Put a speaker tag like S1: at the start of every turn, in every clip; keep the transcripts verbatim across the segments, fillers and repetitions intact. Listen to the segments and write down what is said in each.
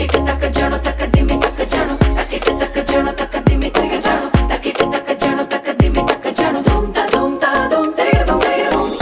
S1: तकिट तक जणो तक दिमी तक जणो तकिट तक जणो तक दिमी तक जणो तकिट तक जणो तक दिमी तक जणो धूम ता धूम ता धूम तेरे धूम तेरे धूम।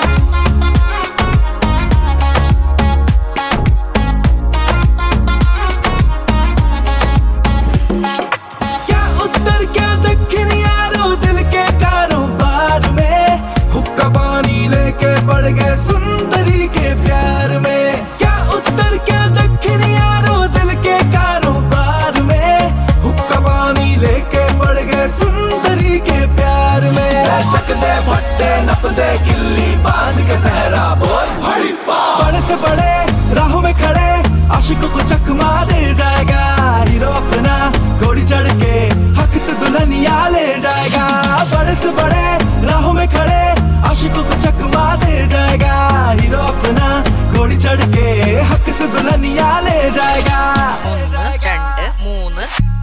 S2: क्या उत्तर क्या दक्षिण यारो दिल के कारोबार में हुक्का पानी लेके पड़ गए सुंदरी के प्यार में। क्या उत्तर क्या दक्षिण यारो दिल के कारोबार में हुक्का पानी लेके पड़ गए सुंदरी के प्यार में। चक दे भट्टे नप दे किल्ली बांध के सहरा बोल हड़िप्पा। बड़े से बड़े राहों में खड़े आशिकों को चकमा दे जाएगा हीरो अपना घोड़ी चढ़ के हक से दुल्हनिया ले जाएगा। बड़े से बड़े राहों में खड़े आशिकों को चकमा दे जाएगा हीरो अपना घोड़ी चढ़ के हक से दुल्हनिया ले जाएगा।
S3: രണ്ട് മൂന്ന്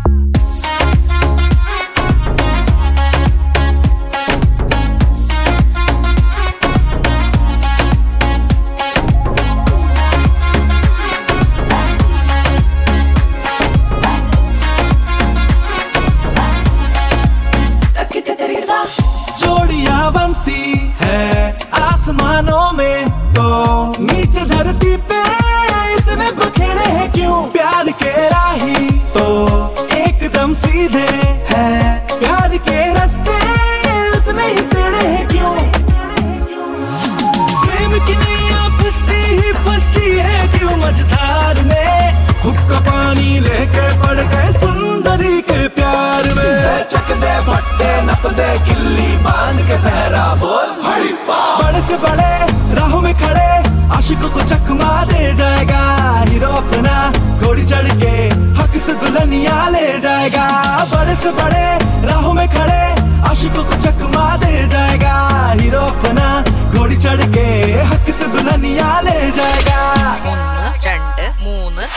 S2: जोड़ियां बनती है आसमानों में तो नीचे धरती पे इतने बखेड़े हैं क्यों। प्यार के राही तो एकदम सीधे हैं प्यार के रास्ते उतने ही टेढ़े हैं क्यों। प्रेम की नैया फंसती ही फंसती है क्यों मझधार में हुक्का पानी लेके पड़ गए सुंदरी के प्यार में। चक दे भट्टे नप दे किल्ली बांध के सहरा बोल हड़िप्पा। बड़े से बड़े राहों में खड़े आशिकों को चकमा दे जाएगा हीरो अपना घोड़ी चढ़ के हक से दुल्हनिया ले जाएगा। बड़े से बड़े राहों में खड़े आशिकों को चकमा दे जाएगा हीरो अपना घोड़ी चढ़ के हक से दुल्हनिया ले जाएगा।
S3: ഒന്ന് രണ്ട് മൂന്ന്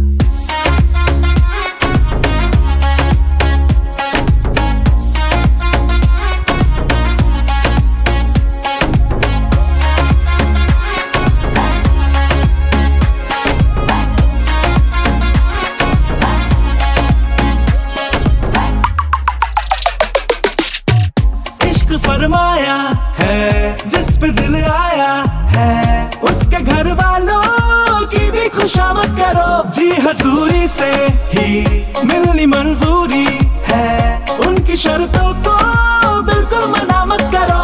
S2: फरमाया है जिस पे दिल आया है उसके घर वालों की भी खुशामद करो। जी हजूरी से ही मिलनी मंजूरी है उनकी शर्तों को बिल्कुल मना मत करो।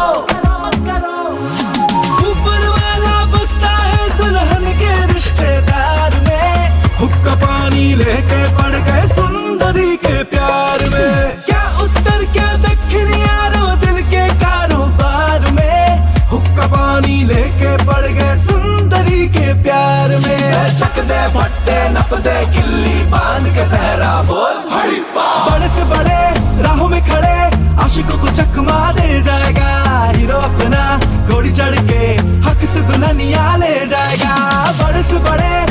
S2: ऊपर वाला बसता है दुल्हन के रिश्तेदार में हुक्का पानी लेके पड़ गए सुंदरी के प्यार में। क्या उत्तर क्या दक्षिण यारो दिल के कारोबार में हुक्का पानी लेके पड़ गए सुंदरी के प्यार में। चक दे भट्टे नप दे किल्ली बांध के सहरा बोल हड़िप्पा। बड़े से बड़े राहों में खड़े आशिकों को चकमा दे जाएगा हीरो अपना घोड़ी चढ़ के हक से दुल्हनिया ले जाएगा। बड़े से बड़े